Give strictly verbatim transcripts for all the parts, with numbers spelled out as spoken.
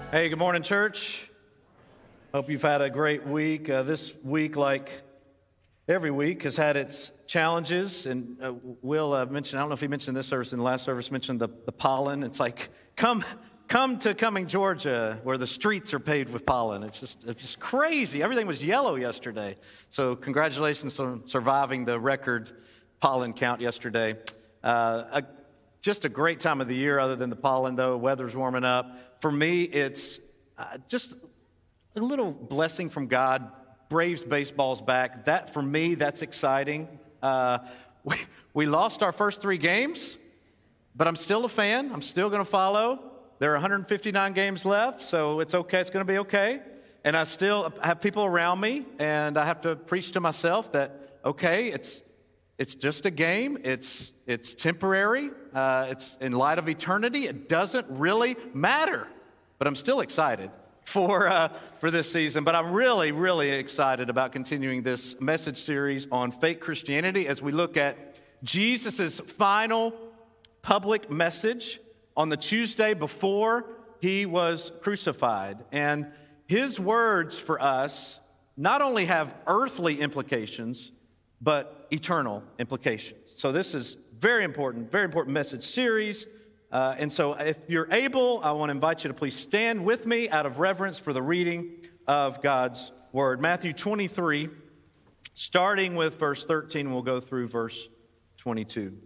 Hey, good morning, church. Hope you've had a great week. Uh, this week, like every week, has had its challenges. And uh, Will uh, mentioned, I don't know if he mentioned this service in the last service, mentioned the, the pollen. It's like, come come to Cumming, Georgia, where the streets are paved with pollen. It's just, it's just crazy. Everything was yellow yesterday. So congratulations on surviving the record pollen count yesterday. Uh, a, just a great time of the year other than the pollen, though. Weather's warming up. For me, it's uh, just a little blessing from God. Braves baseball's back. That, for me, that's exciting. Uh, we, we lost our first three games, but I'm still a fan. I'm still going to follow. There are one hundred fifty-nine games left, so it's okay. It's going to be okay. And I still have people around me, and I have to preach to myself that, okay, it's it's just a game. It's it's temporary. Uh, it's in light of eternity. It doesn't really matter. But I'm still excited for uh, for this season. But I'm really, really excited about continuing this message series on fake Christianity as we look at Jesus' final public message on the Tuesday before he was crucified. And his words for us not only have earthly implications, but eternal implications. So this is very important, very important message series. Uh, and so if you're able, I want to invite you to please stand with me out of reverence for the reading of God's word. Matthew twenty-three, starting with verse thirteen, we'll go through verse twenty-two.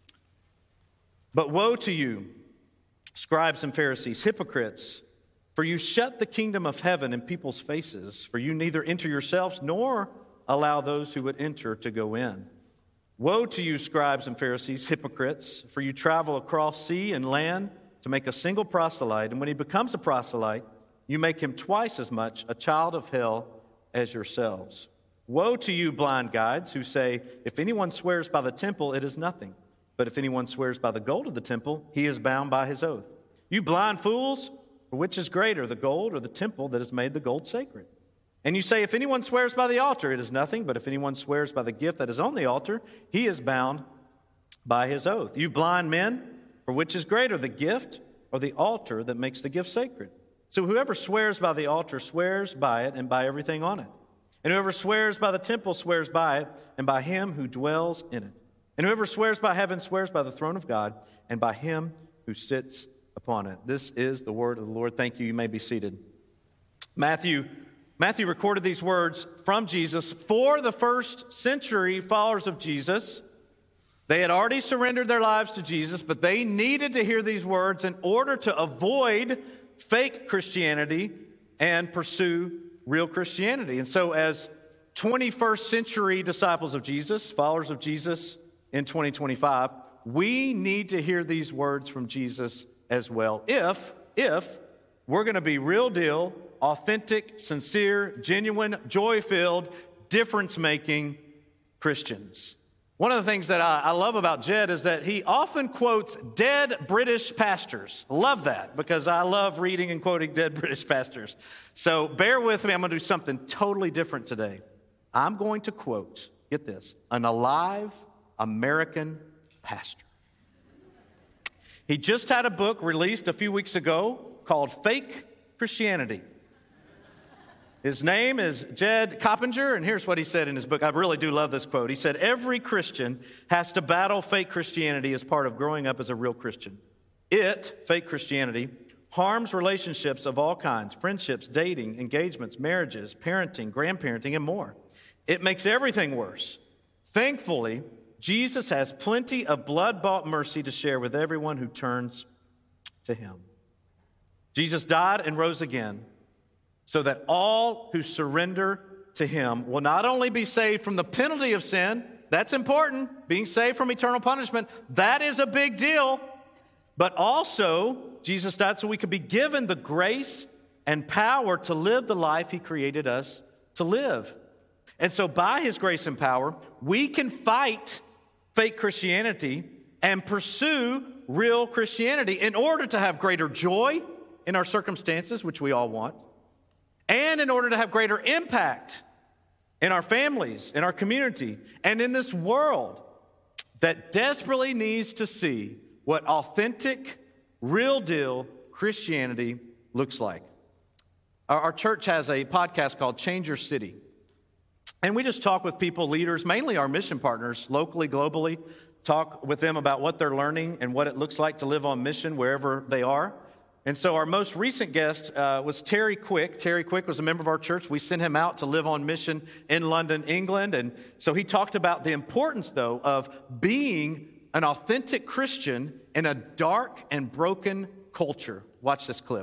But woe to you, scribes and Pharisees, hypocrites, for you shut the kingdom of heaven in people's faces, for you neither enter yourselves nor allow those who would enter to go in. Woe to you, scribes and Pharisees, hypocrites, for you travel across sea and land to make a single proselyte, and when he becomes a proselyte, you make him twice as much a child of hell as yourselves. Woe to you, blind guides, who say, if anyone swears by the temple, it is nothing. But if anyone swears by the gold of the temple, he is bound by his oath. You blind fools, for which is greater, the gold or the temple that has made the gold sacred? And you say, if anyone swears by the altar, it is nothing. But if anyone swears by the gift that is on the altar, he is bound by his oath. You blind men, for which is greater, the gift or the altar that makes the gift sacred? So whoever swears by the altar swears by it and by everything on it. And whoever swears by the temple swears by it and by him who dwells in it. And whoever swears by heaven swears by the throne of God and by him who sits upon it. This is the word of the Lord. Thank you. You may be seated. Matthew Matthew recorded these words from Jesus for the first century followers of Jesus. They had already surrendered their lives to Jesus, but they needed to hear these words in order to avoid fake Christianity and pursue real Christianity. And so as twenty-first century disciples of Jesus, followers of Jesus in twenty twenty-five, we need to hear these words from Jesus as well. If, if we're going to be real deal, authentic, sincere, genuine, joy-filled, difference-making Christians. One of the things that I, I love about Jed is that he often quotes dead British pastors. Love that, because I love reading and quoting dead British pastors. So bear with me, I'm going to do something totally different today. I'm going to quote, get this, an alive American pastor. He just had a book released a few weeks ago called Fake Christianity. His name is Jed Coppinger, and here's what he said in his book. I really do love this quote. He said, every Christian has to battle fake Christianity as part of growing up as a real Christian. It, fake Christianity, harms relationships of all kinds, friendships, dating, engagements, marriages, parenting, grandparenting, and more. It makes everything worse. Thankfully, Jesus has plenty of blood-bought mercy to share with everyone who turns to him. Jesus died and rose again, so that all who surrender to him will not only be saved from the penalty of sin, that's important, being saved from eternal punishment, that is a big deal, but also Jesus died so we could be given the grace and power to live the life he created us to live. And so by his grace and power, we can fight fake Christianity and pursue real Christianity in order to have greater joy in our circumstances, which we all want, and in order to have greater impact in our families, in our community, and in this world that desperately needs to see what authentic, real deal Christianity looks like. Our, our church has a podcast called Change Your City. And we just talk with people, leaders, mainly our mission partners, locally, globally, talk with them about what they're learning and what it looks like to live on mission wherever they are. And so our most recent guest uh, was Terry Quick. Terry Quick was a member of our church. We sent him out to live on mission in London, England. And so he talked about the importance, though, of being an authentic Christian in a dark and broken culture. Watch this clip.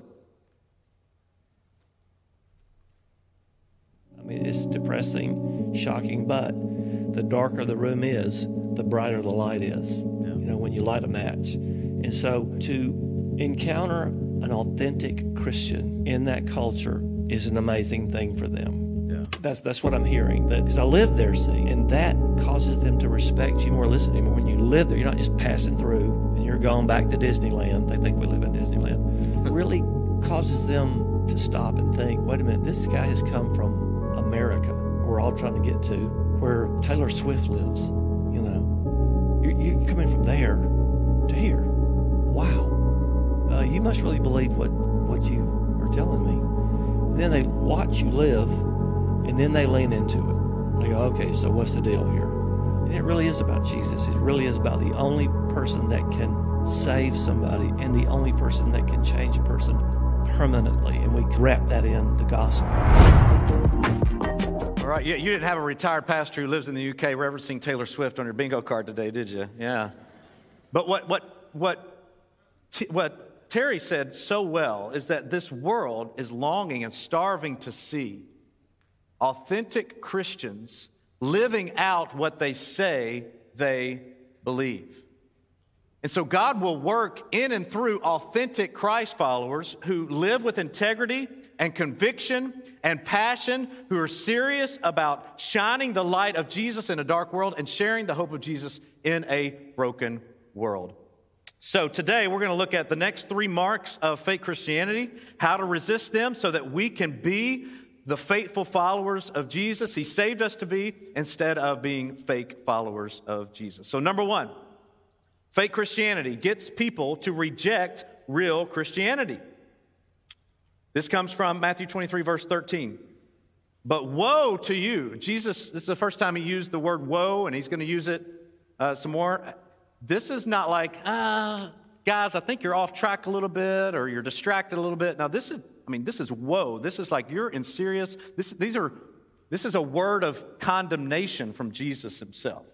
I mean, it's depressing, shocking, but the darker the room is, the brighter the light is, yeah. you know, when you light a match. And so to encounter an authentic Christian in that culture is an amazing thing for them. Yeah. That's that's what I'm hearing, because I live there, see, and that causes them to respect you more, listen to you more. When you live there, you're not just passing through and you're going back to Disneyland. They think we live in Disneyland. It really causes them to stop and think, wait a minute, this guy has come from America, we're all trying to get to, where Taylor Swift lives, you know. You're, you're coming from there to here. Wow. Uh, you must really believe what, what you are telling me. And then they watch you live, and then they lean into it. They go, okay, so what's the deal here? And it really is about Jesus. It really is about the only person that can save somebody and the only person that can change a person permanently. And we wrap that in the gospel. All right, yeah, you didn't have a retired pastor who lives in the U K referencing Taylor Swift on your bingo card today, did you? Yeah. But what what what what Terry said so well is that this world is longing and starving to see authentic Christians living out what they say they believe. And so God will work in and through authentic Christ followers who live with integrity and conviction and passion, who are serious about shining the light of Jesus in a dark world and sharing the hope of Jesus in a broken world. So today we're going to look at the next three marks of fake Christianity, how to resist them so that we can be the faithful followers of Jesus He saved us to be, instead of being fake followers of Jesus. So number one, fake Christianity gets people to reject real Christianity. This comes from Matthew twenty-three, verse thirteen. But woe to you. Jesus, this is the first time he used the word woe, and he's going to use it uh, some more. This is not like, ah, guys, I think you're off track a little bit, or you're distracted a little bit. Now, this is, I mean, this is woe. This is like you're in serious, this, these are, this is a word of condemnation from Jesus himself.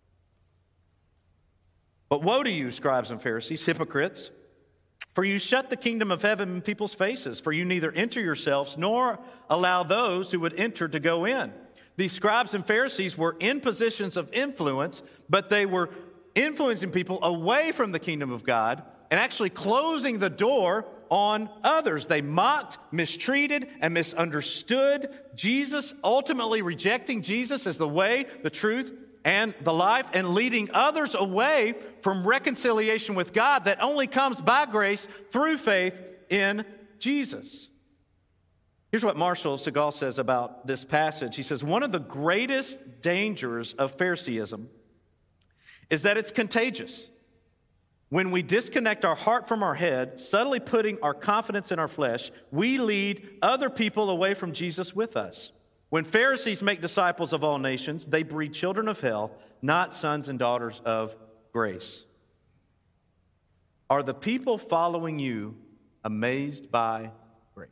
But woe to you, scribes and Pharisees, hypocrites, for you shut the kingdom of heaven in people's faces, for you neither enter yourselves nor allow those who would enter to go in. These scribes and Pharisees were in positions of influence, but they were influencing people away from the kingdom of God and actually closing the door on others. They mocked, mistreated, and misunderstood Jesus, ultimately rejecting Jesus as the way, the truth, and the life, and leading others away from reconciliation with God that only comes by grace through faith in Jesus. Here's what Marshall Segal says about this passage. He says, one of the greatest dangers of Phariseeism is that it's contagious. When we disconnect our heart from our head, subtly putting our confidence in our flesh, we lead other people away from Jesus with us. When Pharisees make disciples of all nations, they breed children of hell, not sons and daughters of grace. Are the people following you amazed by grace?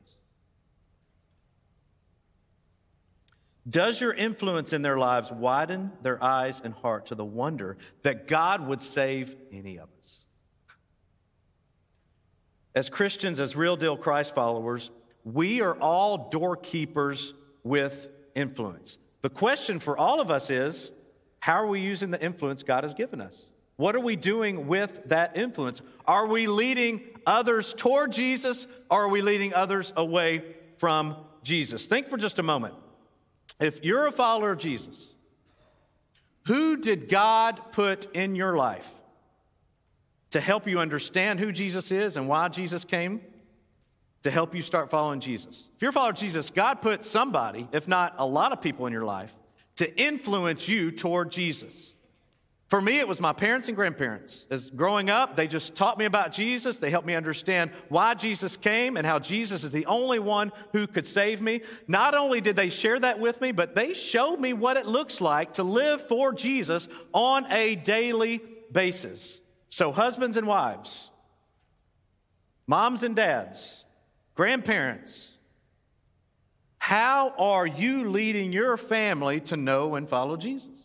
Does your influence in their lives widen their eyes and heart to the wonder that God would save any of us? As Christians, as real deal Christ followers, we are all doorkeepers with influence. The question for all of us is, how are we using the influence God has given us? What are we doing with that influence? Are we leading others toward Jesus, or are we leading others away from Jesus? Think for just a moment. If you're a follower of Jesus, who did God put in your life to help you understand who Jesus is and why Jesus came? To help you start following Jesus. If you're a follower of Jesus, God put somebody, if not a lot of people in your life, to influence you toward Jesus. For me, it was my parents and grandparents. As growing up, they just taught me about Jesus. They helped me understand why Jesus came and how Jesus is the only one who could save me. Not only did they share that with me, but they showed me what it looks like to live for Jesus on a daily basis. So husbands and wives, moms and dads, grandparents, how are you leading your family to know and follow Jesus?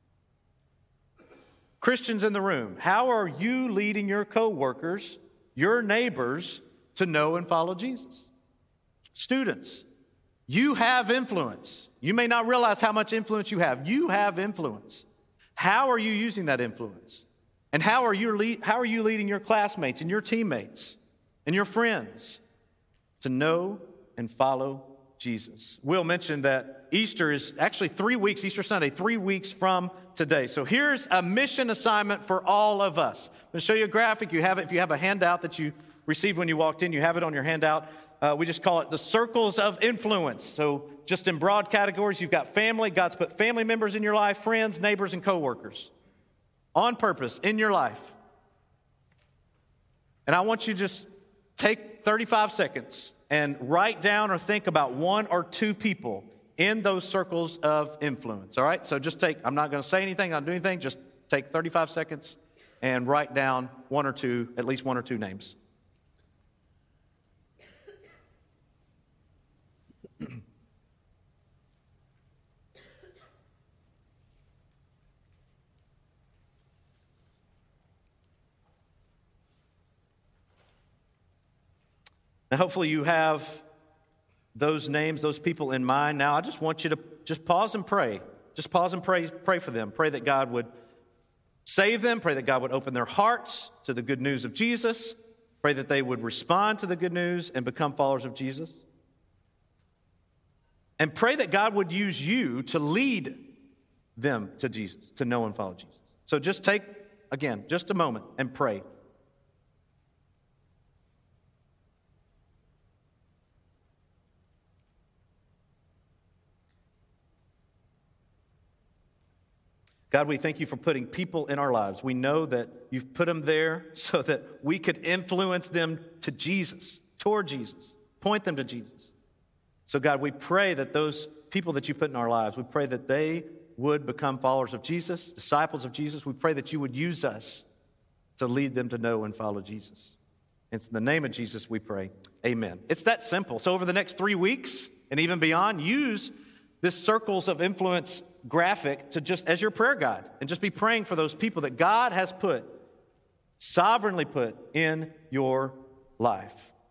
Christians in the room, how are you leading your coworkers, your neighbors, to know and follow Jesus? Students, you have influence. You may not realize how much influence you have. You have influence. How are you using that influence? And how are you lead, how are you leading your classmates and your teammates and your friends to know and follow Jesus? Will mentioned that Easter is actually three weeks, Easter Sunday, three weeks from today. So here's a mission assignment for all of us. I'm going to show you a graphic. You have it. If you have a handout that you received when you walked in, you have it on your handout. Uh, we just call it the circles of influence. So just in broad categories, you've got family. God's put family members in your life, friends, neighbors, and coworkers on purpose in your life. And I want you to just take thirty-five seconds and write down or think about one or two people in those circles of influence, all right? So just take, I'm not going to say anything, not do anything, just take thirty-five seconds and write down one or two, at least one or two names. Now, hopefully you have those names, those people in mind. Now, I just want you to just pause and pray. Just pause and pray, pray for them. Pray that God would save them. Pray that God would open their hearts to the good news of Jesus. Pray that they would respond to the good news and become followers of Jesus. And pray that God would use you to lead them to Jesus, to know and follow Jesus. So just take, again, just a moment and pray. God, we thank you for putting people in our lives. We know that you've put them there so that we could influence them to Jesus, toward Jesus, point them to Jesus. So God, we pray that those people that you put in our lives, we pray that they would become followers of Jesus, disciples of Jesus. We pray that you would use us to lead them to know and follow Jesus. It's in the name of Jesus we pray. Amen. It's that simple. So over the next three weeks and even beyond, use this circles of influence graphic to just as your prayer guide and just be praying for those people that God has put, sovereignly put in your life.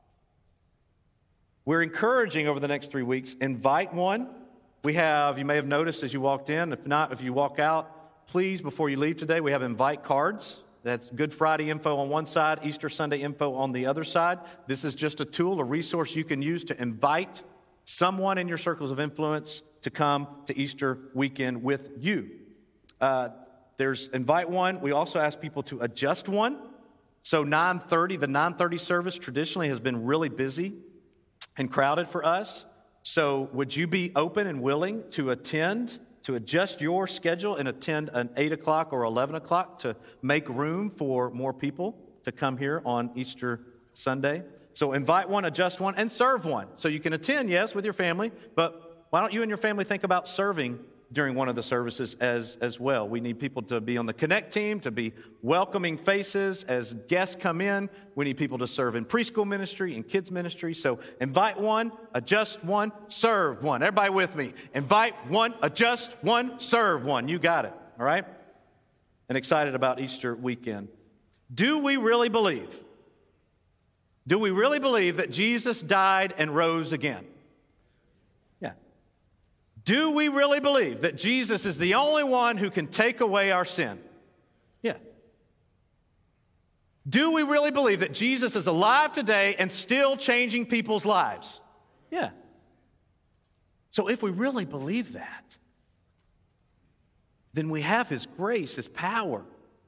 We're encouraging over the next three weeks, invite one. We have, you may have noticed as you walked in, if not, if you walk out, please, before you leave today, we have invite cards. That's Good Friday info on one side, Easter Sunday info on the other side. This is just a tool, a resource you can use to invite someone in your circles of influence to come to Easter weekend with you. Uh, there's invite one. We also ask people to adjust one. So nine thirty, the nine thirty service traditionally has been really busy and crowded for us. So would you be open and willing to attend, to adjust your schedule and attend an eight o'clock or eleven o'clock to make room for more people to come here on Easter Sunday? So invite one, adjust one, and serve one. So you can attend, yes, with your family, but why don't you and your family think about serving during one of the services as, as well? We need people to be on the Connect team, to be welcoming faces as guests come in. We need people to serve in preschool ministry and kids ministry. So invite one, adjust one, serve one. Everybody with me. Invite one, adjust one, serve one. You got it, all right? And excited about Easter weekend. Do we really believe? Do we really believe that Jesus died and rose again? Yeah. Do we really believe that Jesus is the only one who can take away our sin? Yeah. Do we really believe that Jesus is alive today and still changing people's lives? Yeah. So if we really believe that, then we have His grace, His power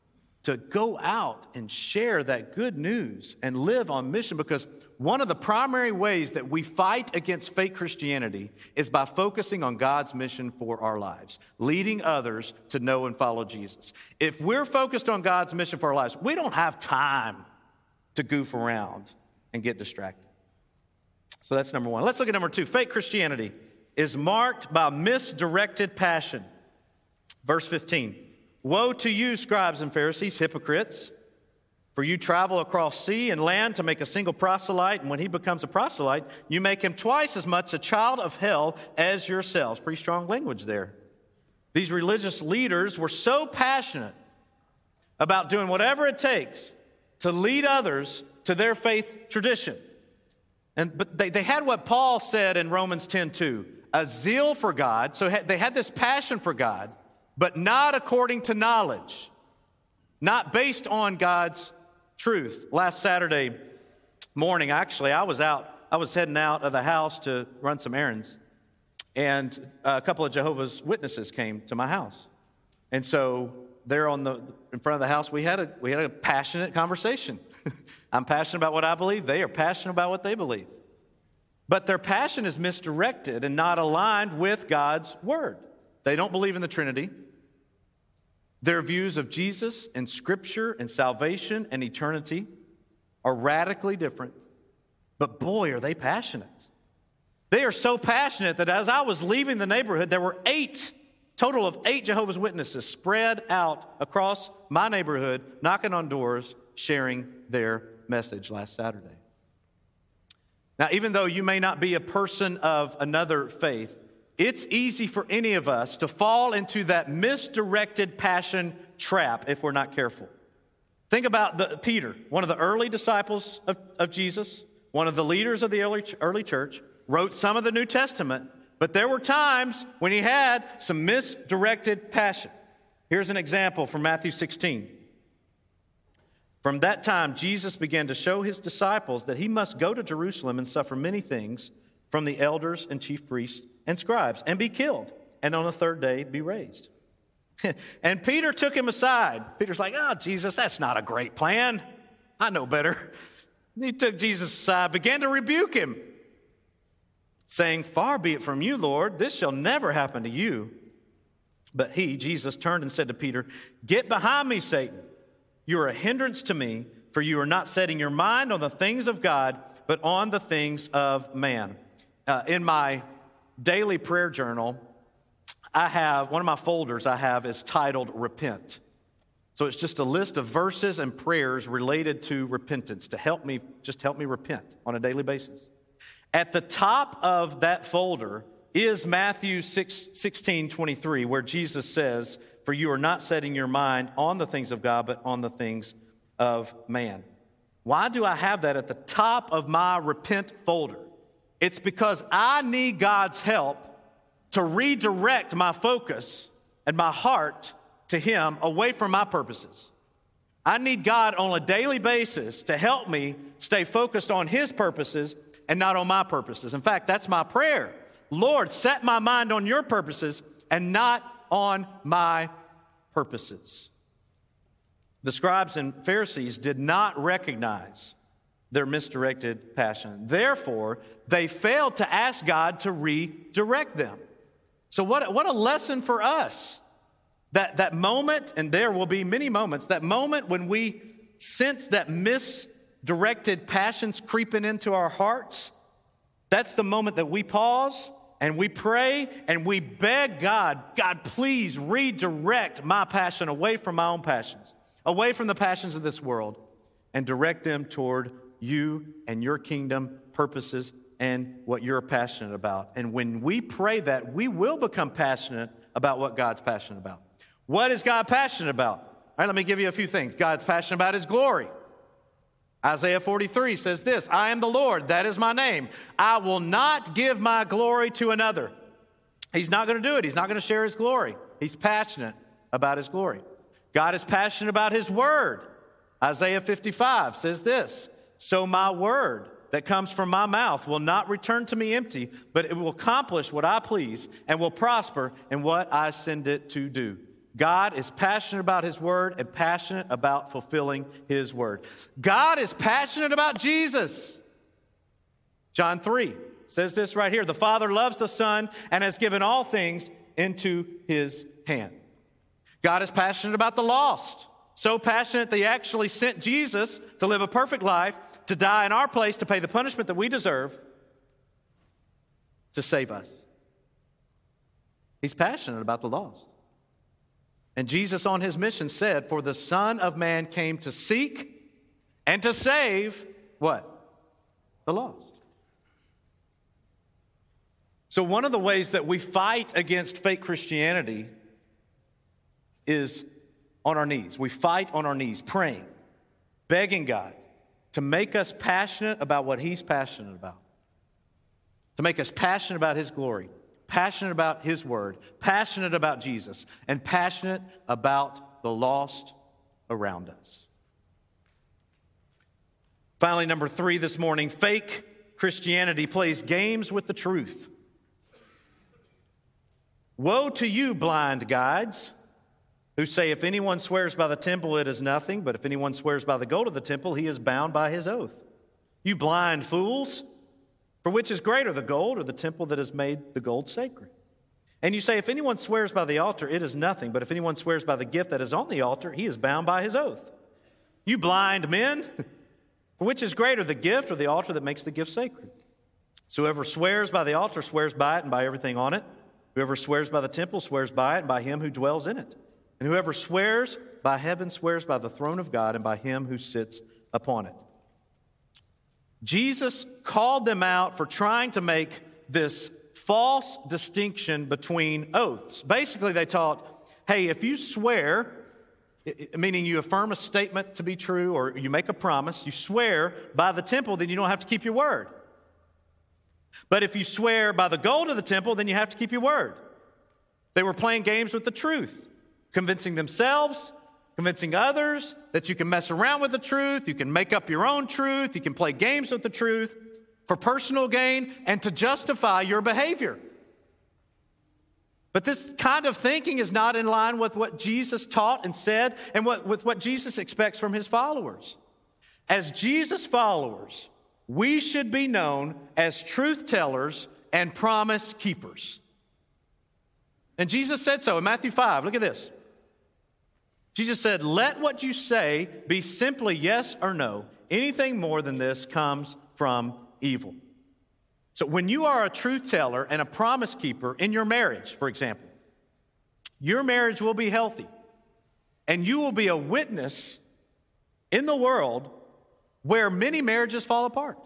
to go out and share that good news and live on mission, because one of the primary ways that we fight against fake Christianity is by focusing on God's mission for our lives, leading others to know and follow Jesus. If we're focused on God's mission for our lives, we don't have time to goof around and get distracted. So that's number one. Let's look at number two. Fake Christianity is marked by misdirected passion. Verse fifteen, woe to you, scribes and Pharisees, hypocrites! For you travel across sea and land to make a single proselyte, and when he becomes a proselyte, you make him twice as much a child of hell as yourselves. Pretty strong language there. These religious leaders were so passionate about doing whatever it takes to lead others to their faith tradition. And but they, they had what Paul said in Romans ten two, a zeal for God. So they had this passion for God, but not according to knowledge, not based on God's truth. Last Saturday morning, actually, I was out, I was heading out of the house to run some errands, and a couple of Jehovah's Witnesses came to my house. And so there on the in front of the house, we had a we had a passionate conversation. I'm passionate about what I believe. They are passionate about what they believe. But their passion is misdirected and not aligned with God's word. They don't believe in the Trinity. Their views of Jesus and Scripture and salvation and eternity are radically different. But boy, are they passionate. They are so passionate that as I was leaving the neighborhood, there were eight, total of eight Jehovah's Witnesses spread out across my neighborhood, knocking on doors, sharing their message last Saturday. Now, even though you may not be a person of another faith, it's easy for any of us to fall into that misdirected passion trap if we're not careful. Think about the, Peter, one of the early disciples of, of Jesus, one of the leaders of the early, early church, wrote some of the New Testament, but there were times when he had some misdirected passion. Here's an example from Matthew sixteen. From that time, Jesus began to show his disciples that he must go to Jerusalem and suffer many things from the elders and chief priests and scribes, and be killed, and on the third day be raised. And Peter took him aside. Peter's like, oh, Jesus, that's not a great plan. I know better. He took Jesus aside, began to rebuke him, saying, far be it from you, Lord, this shall never happen to you. But he, Jesus, turned and said to Peter, get behind me, Satan. You are a hindrance to me, for you are not setting your mind on the things of God, but on the things of man. Uh, in my daily prayer journal, I have, one of my folders I have is titled Repent. So it's just a list of verses and prayers related to repentance to help me, just help me repent on a daily basis. At the top of that folder is Matthew sixteen twenty-three, where Jesus says, for you are not setting your mind on the things of God, but on the things of man. Why do I have that at the top of my repent folder? It's because I need God's help to redirect my focus and my heart to Him away from my purposes. I need God on a daily basis to help me stay focused on His purposes and not on my purposes. In fact, that's my prayer. Lord, set my mind on your purposes and not on my purposes. The scribes and Pharisees did not recognize their misdirected passion. Therefore, they failed to ask God to redirect them. So what, what a lesson for us. That, that moment, and there will be many moments, that moment when we sense that misdirected passions creeping into our hearts, that's the moment that we pause and we pray and we beg God, God, please redirect my passion away from my own passions, away from the passions of this world, and direct them toward you and your kingdom purposes and what you're passionate about. And when we pray that, we will become passionate about what God's passionate about. What is God passionate about? All right, let me give you a few things. God's passionate about His glory. Isaiah forty-three says this, I am the Lord, that is my name. I will not give my glory to another. He's not going to do it. He's not going to share His glory. He's passionate about His glory. God is passionate about His word. Isaiah fifty-five says this, so my word that comes from my mouth will not return to me empty, but it will accomplish what I please and will prosper in what I send it to do. God is passionate about his word and passionate about fulfilling his word. God is passionate about Jesus. John three says this right here. The Father loves the Son and has given all things into his hand. God is passionate about the lost. So passionate that he actually sent Jesus to live a perfect life, to die in our place, to pay the punishment that we deserve, to save us. He's passionate about the lost. And Jesus on his mission said, for the Son of Man came to seek and to save, what? The lost. So one of the ways that we fight against fake Christianity is on our knees. We fight on our knees, praying, begging God to make us passionate about what he's passionate about, to make us passionate about his glory, passionate about his word, passionate about Jesus, and passionate about the lost around us. Finally, number three this morning, fake Christianity plays games with the truth. Woe to you, blind guides, who say, if anyone swears by the temple, it is nothing, but if anyone swears by the gold of the temple, he is bound by his oath. You blind fools, for which is greater, the gold or the temple that has made the gold sacred? And you say, if anyone swears by the altar, it is nothing, but if anyone swears by the gift that is on the altar, he is bound by his oath. You blind men, for which is greater, the gift or the altar that makes the gift sacred? So whoever swears by the altar swears by it and by everything on it. Whoever swears by the temple swears by it and by him who dwells in it. And whoever swears by heaven swears by the throne of God and by him who sits upon it. Jesus called them out for trying to make this false distinction between oaths. Basically, they taught, hey, if you swear, meaning you affirm a statement to be true or you make a promise, you swear by the temple, then you don't have to keep your word. But if you swear by the gold of the temple, then you have to keep your word. They were playing games with the truth, convincing themselves, convincing others that you can mess around with the truth, you can make up your own truth, you can play games with the truth for personal gain and to justify your behavior. But this kind of thinking is not in line with what Jesus taught and said and what, with what Jesus expects from his followers. As Jesus followers, we should be known as truth tellers and promise keepers. And Jesus said so in Matthew five. Look at this. Jesus said, let what you say be simply yes or no. Anything more than this comes from evil. So when you are a truth teller and a promise keeper in your marriage, for example, your marriage will be healthy and you will be a witness in the world where many marriages fall apart.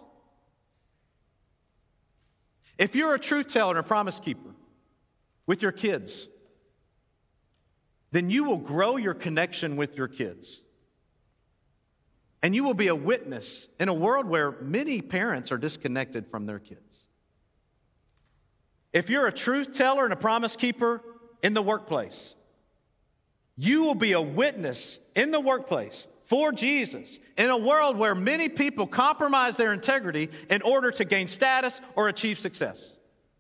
If you're a truth teller and a promise keeper with your kids, then you will grow your connection with your kids. And you will be a witness in a world where many parents are disconnected from their kids. If you're a truth teller and a promise keeper in the workplace, you will be a witness in the workplace for Jesus in a world where many people compromise their integrity in order to gain status or achieve success.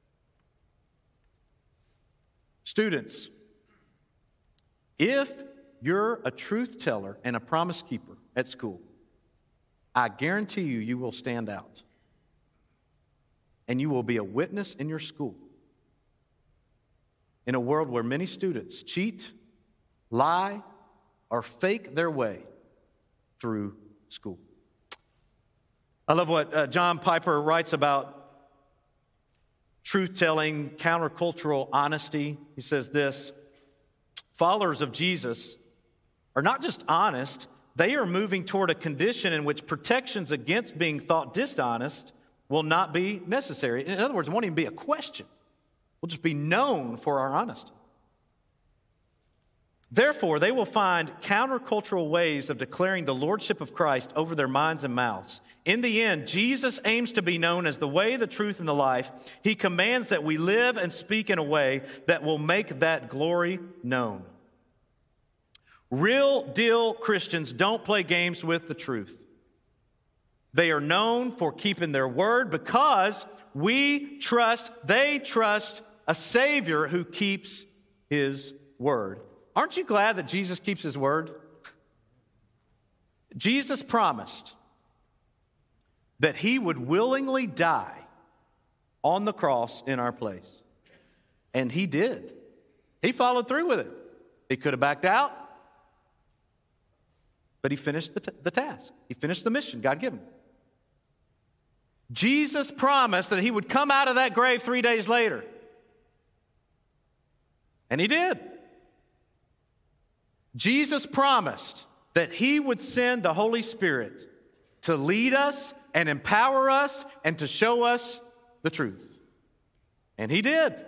Students, if you're a truth teller and a promise keeper at school, I guarantee you, you will stand out. And you will be a witness in your school in a world where many students cheat, lie, or fake their way through school. I love what uh, John Piper writes about truth-telling, countercultural honesty. He says this, followers of Jesus are not just honest, they are moving toward a condition in which protections against being thought dishonest will not be necessary. In other words, it won't even be a question. We'll just be known for our honesty. Therefore, they will find countercultural ways of declaring the lordship of Christ over their minds and mouths. In the end, Jesus aims to be known as the way, the truth, and the life. He commands that we live and speak in a way that will make that glory known. Real deal Christians don't play games with the truth. They are known for keeping their word because we trust, they trust a Savior who keeps his word. Aren't you glad that Jesus keeps his word? Jesus promised that he would willingly die on the cross in our place. And he did. He followed through with it. He could have backed out, but he finished the, t- the task. He finished the mission God gave him. Jesus promised that he would come out of that grave three days later. And he did. Jesus promised that he would send the Holy Spirit to lead us and empower us and to show us the truth. And he did.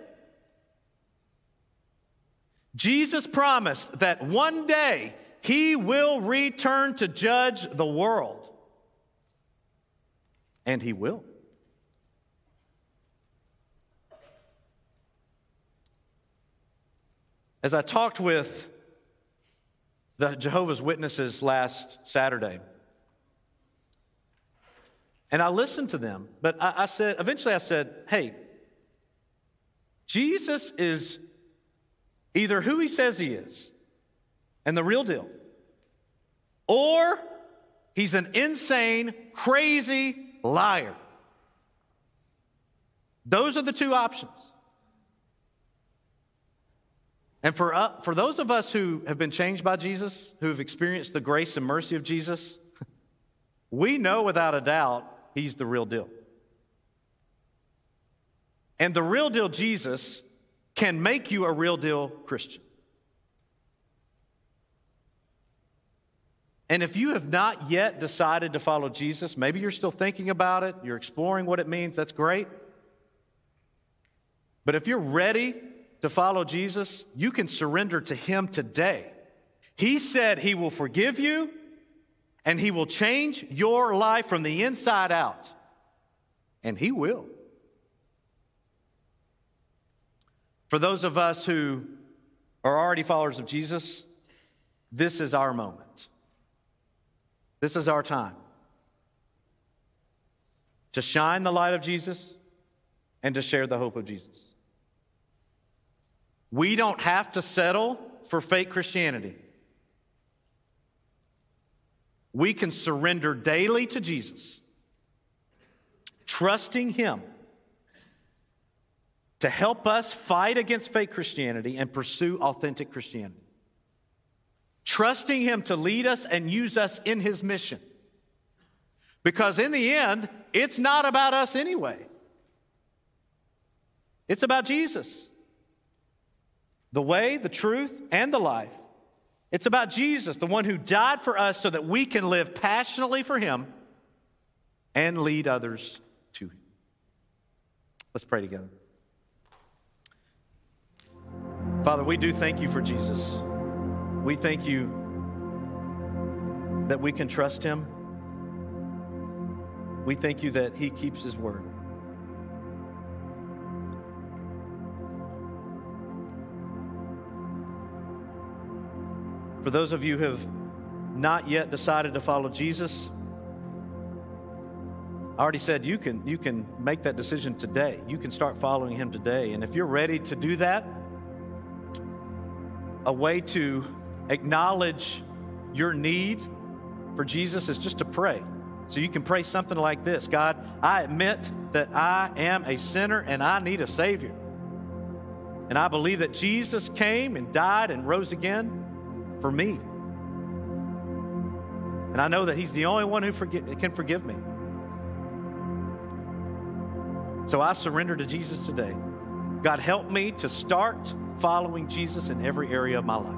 Jesus promised that one day he will return to judge the world. And he will. As I talked with the Jehovah's Witnesses last Saturday, and I listened to them, but I, I said, eventually I said, hey, Jesus is either who he says he is and the real deal, or he's an insane, crazy liar. Those are the two options. And for, uh, for those of us who have been changed by Jesus, who have experienced the grace and mercy of Jesus, we know without a doubt he's the real deal. And the real deal Jesus can make you a real deal Christian. And if you have not yet decided to follow Jesus, maybe you're still thinking about it, you're exploring what it means, that's great. But if you're ready to follow Jesus, you can surrender to him today. He said he will forgive you and he will change your life from the inside out. And he will. For those of us who are already followers of Jesus, this is our moment. This is our time to shine the light of Jesus and to share the hope of Jesus. We don't have to settle for fake Christianity. We can surrender daily to Jesus, trusting him to help us fight against fake Christianity and pursue authentic Christianity. Trusting him to lead us and use us in his mission. Because in the end, it's not about us anyway. It's about Jesus. The way, the truth, and the life. It's about Jesus, the one who died for us so that we can live passionately for him and lead others to him. Let's pray together. Father, we do thank you for Jesus. We thank you that we can trust him. We thank you that he keeps his word. For those of you who have not yet decided to follow Jesus, I already said you can, you can make that decision today. You can start following him today. And if you're ready to do that, a way to acknowledge your need for Jesus is just to pray. So you can pray something like this: God, I admit that I am a sinner and I need a Savior. And I believe that Jesus came and died and rose again for me. And I know that he's the only one who forgi- can forgive me. So I surrender to Jesus today. God, help me to start following Jesus in every area of my life.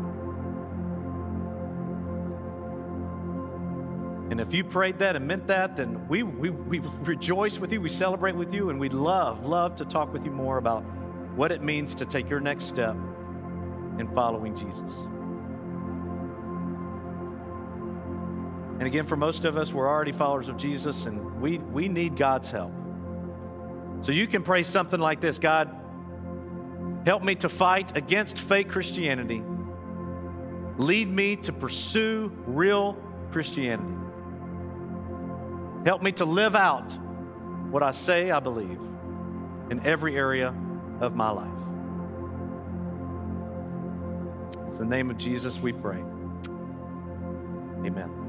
And if you prayed that and meant that, then we, we, we rejoice with you, we celebrate with you, and we'd love, love to talk with you more about what it means to take your next step in following Jesus. And again, for most of us, we're already followers of Jesus, and we, we need God's help. So you can pray something like this: God, help me to fight against fake Christianity. Lead me to pursue real Christianity. Help me to live out what I say I believe in every area of my life. It's in the name of Jesus we pray. Amen.